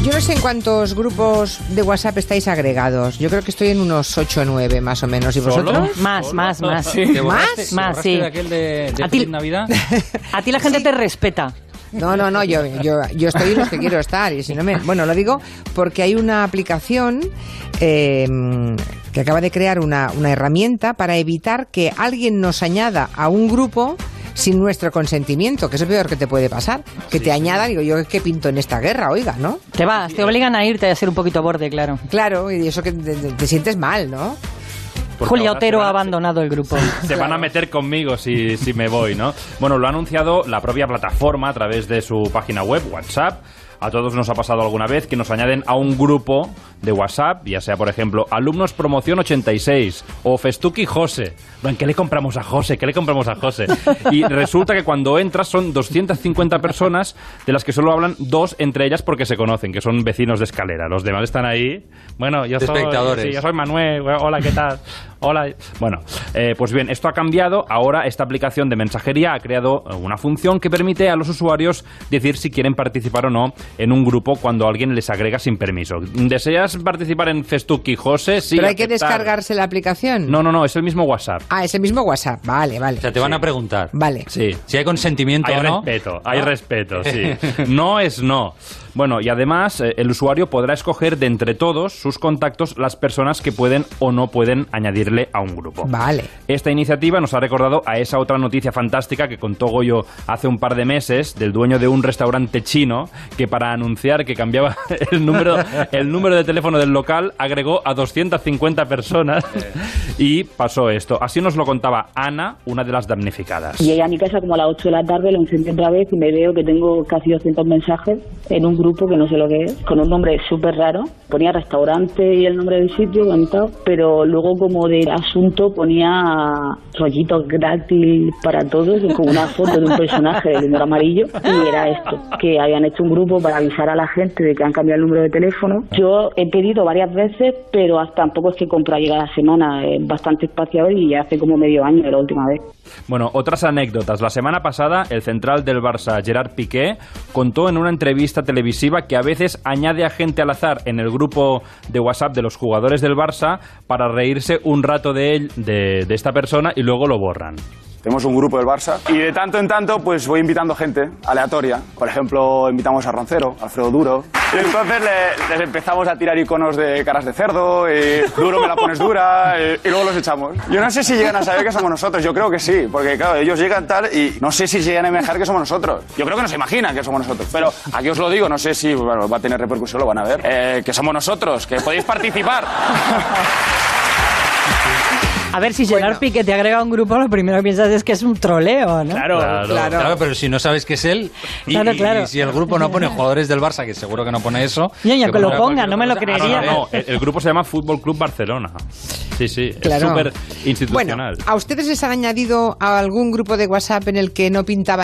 Yo no sé en cuántos grupos de WhatsApp estáis agregados. Yo creo que estoy en unos 8 o 9 más o menos. ¿Y vosotros? Más. Sí. ¿Más? Sí. Aquel de Feliz Navidad. A ti la gente te respeta. No, yo estoy en los que quiero estar. Y si no bueno, lo digo porque hay una aplicación que acaba de crear una herramienta para evitar que alguien nos añada a un grupo sin nuestro consentimiento, que es lo peor que te puede pasar. Que te añadan, digo, yo qué pinto en esta guerra, oiga, ¿no? Te obligan a irte a ser un poquito borde, claro. Claro, y eso que te sientes mal, ¿no? Porque Julia Otero ha abandonado el grupo. Se van a meter conmigo si me voy, ¿no? Bueno, lo ha anunciado la propia plataforma a través de su página web, WhatsApp. A todos nos ha pasado alguna vez que nos añaden a un grupo de WhatsApp, ya sea, por ejemplo, Alumnos Promoción 86 o Festuki José. ¿Qué le compramos a José? ¿Qué le compramos a José? Y resulta que cuando entras son 250 personas, de las que solo hablan 2 entre ellas porque se conocen, que son vecinos de escalera. Los demás están ahí. Bueno, yo soy Manuel. Hola, ¿qué tal? Hola. Bueno, pues bien, esto ha cambiado. Ahora esta aplicación de mensajería ha creado una función que permite a los usuarios decir si quieren participar o no en un grupo cuando alguien les agrega sin permiso. ¿Deseas participar en Festuki José? Sí. ¿Pero hay que descargarse la aplicación? No, es el mismo WhatsApp. Ah, es el mismo WhatsApp. Vale. O sea, te van a preguntar. Vale. Sí. Si hay consentimiento o no. Hay respeto, sí. No es no. Bueno, y además el usuario podrá escoger de entre todos sus contactos las personas que pueden o no pueden añadirle a un grupo. Vale. Esta iniciativa nos ha recordado a esa otra noticia fantástica que contó Goyo hace un par de meses del dueño de un restaurante chino que para anunciar que cambiaba el número de teléfono del local agregó a 250 personas y pasó esto. Así nos lo contaba Ana, una de las damnificadas. Llegué a mi casa como a las 8 de la tarde, lo encendí otra vez y me veo que tengo casi 200 mensajes en un grupo que no sé lo que es, con un nombre súper raro. Ponía restaurante y el nombre del sitio, pero luego como de asunto ponía rollitos gratis para todos, con una foto de un personaje del humor amarillo, y era esto, que habían hecho un grupo para avisar a la gente de que han cambiado el número de teléfono. Yo he pedido varias veces, pero tampoco es que compro a llegar a la semana, es bastante espaciado y hace como medio año de la última vez. Bueno, otras anécdotas. La semana pasada, el central del Barça, Gerard Piqué, contó en una entrevista televisiva que a veces añade a gente al azar en el grupo de WhatsApp de los jugadores del Barça para reírse un rato de esta persona y luego lo borran. Tenemos un grupo del Barça y de tanto en tanto pues voy invitando gente aleatoria. Por ejemplo, invitamos a Roncero, a Alfredo Duro. Y entonces les empezamos a tirar iconos de caras de cerdo, y Duro me la pones dura, y luego los echamos. Yo no sé si llegan a saber que somos nosotros, yo creo que sí, porque claro, ellos llegan tal y no sé si llegan a imaginar que somos nosotros. Yo creo que no se imaginan que somos nosotros, pero aquí os lo digo, no sé si va a tener repercusión, lo van a ver. Que somos nosotros, que podéis participar. A ver, si Gerard Piqué te agrega a un grupo, lo primero que piensas es que es un troleo, ¿no? Claro, pero si no sabes que es él, y si el grupo no pone jugadores del Barça, que seguro que no pone eso... Y que lo ponga, no me lo creería. No, el grupo se llama Fútbol Club Barcelona. Sí, claro. Es súper institucional. Bueno, ¿a ustedes les han añadido a algún grupo de WhatsApp en el que no pintaba